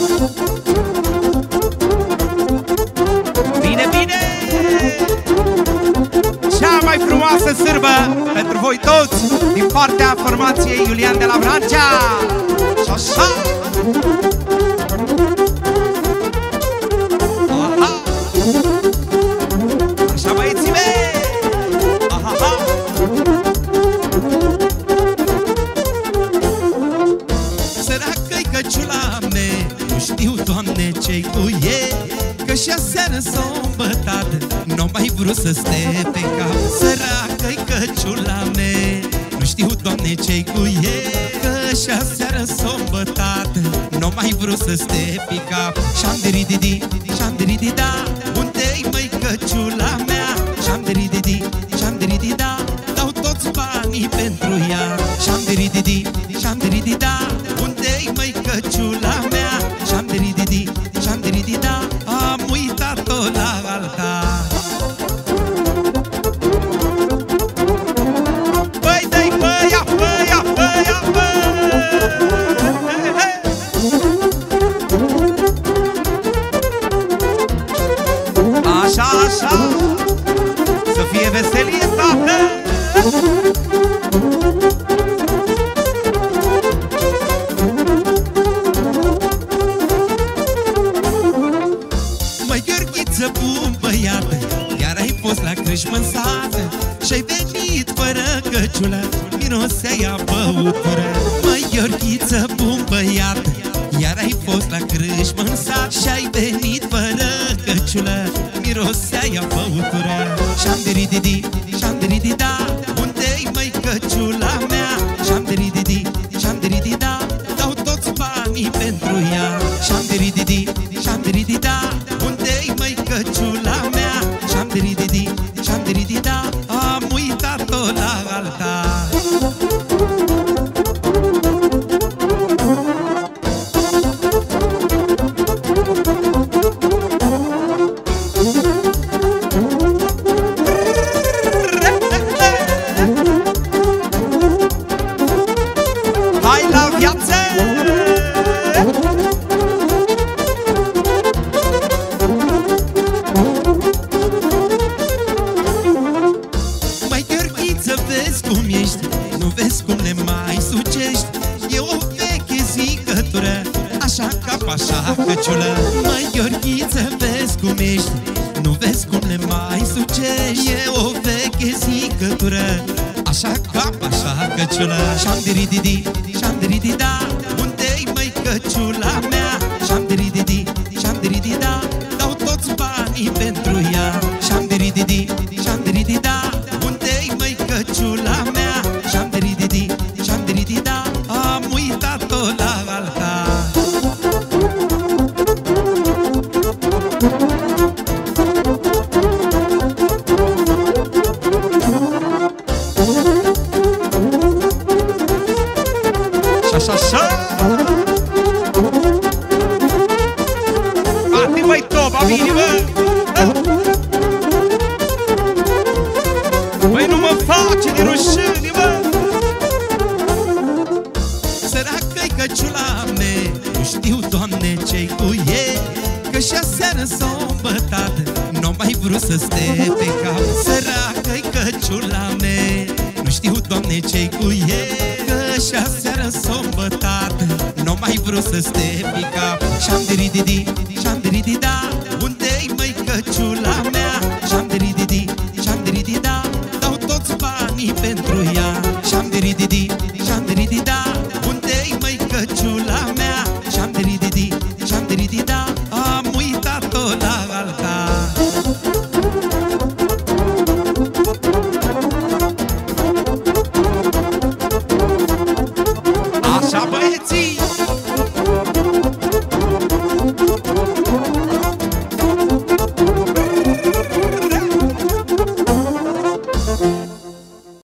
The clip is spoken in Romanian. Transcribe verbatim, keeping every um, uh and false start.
Bine, bine! Cea mai frumoasă sârbă pentru voi toți din partea formației Iulian de la Vrancea. Și așa! Aha! Așa, băieții mei! Aha! Săracă-i căciula mea, nu știu, Doamne, ce-i cu ei, că și aseară s-o îmbătat, n-o mai vrut să stea pe cap. Săracă-i căciula mea, nu știu, Doamne, ce-i cu ei, că și aseară s-o îmbătat, n-o mai vrut să stea pe cap. Șam-de-ri-di-di, șam-de-ri-di-da, unde-i, măi, căciula mea? Șam-de-ri-di-di, șam-de-ri-di-da, dau toți banii pentru ea. Șam-de-ri-di-di, șam-de-ri-di-da, unde-i, măi, căciula mea? Șam-de-ri-di-di, șam-de-ri-di-da, am uitat-o la altar. Băi, dă-i, băia, băia, băia, băia! Așa, așa, să fie veselie, tată! Măi, Gheorghiță, bun băiată, iar ai fost la crâșmă în sat și-ai venit fără căciulă, mirosea ea băutură. Măi, Gheorghiță, bun băiată, iar ai fost la crâșmă în sat și-ai venit fără căciulă, mirosea ea băutură. Șam-de-ri-di-di, șam-de-ri-di-da, unde-i, măi, căciula mea? Șam-de-ri-di-di, șam-de-ri-di-da, dau toți banii pentru ea. Șam-de-ri-di-di, șam-de-ri-di-da, unde-i, măi, căciula mea? Șam-de-ri-di-di, șam-de-ri-di-da, am uitat-o la altar. Hai la viață! Măi, Gheorghiță, vezi cum ești, nu vezi cum le mai sucești. E o veche zicătură, așa cap, așa căciulă. Măi, Gheorghiță, vezi cum ești, nu vezi cum le mai sucești. E o veche zicătură, așa cap, așa căciulă. Șam-de-ri-di-di, șam-de-ri-di-da, unde-i, măi, căciula mea? Șam-de-ri-di-di, șam-de-ri-di-da, dau toți banii pentru ea. Șam-de-ri-di-di, șam-de-ri-di-da, unde-i, măi, căciula mea? Șam-de-ri-di-di, șam-de-ri-di-da, am uitat-o la altar. Așa, așa! Bate, băi, toba, bine, bă! Băi, nu mă face de rușine, bă! Săracă-i căciula mea, nu știu, Doamne, ce-i cu ei, că și aseară s-o îmbătat, n-o mai vrut să stea pe cap. Săracă-i căciula mea, nu știu, Doamne, ce-i cu ei, că și aseară s-o îmbătat, n-o mai vrut să stea pe cap. Șam-de-ri-di-di, șam-de-ri-di-da, unde-i, măi, căciula mea? Șam-de-ri-di-di, șam-de-ri-di-da, dau toți banii pentru ea. Șam-de-ri-di-di, șam-de-ri-di-da, unde-i, măi, căciula mea? Șam-de-ri-di-di, șam-de-ri-di-da, am uitat-o la altar.